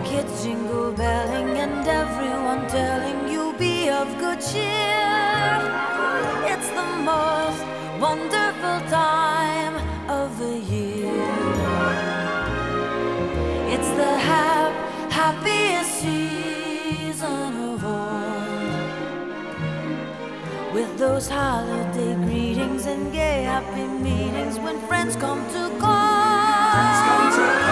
Kids jingle belling and everyone telling you be of good cheer. It's the most wonderful time of the year. It's the happiest season of all, with those holiday greetings and gay happy meetings when friends come to call.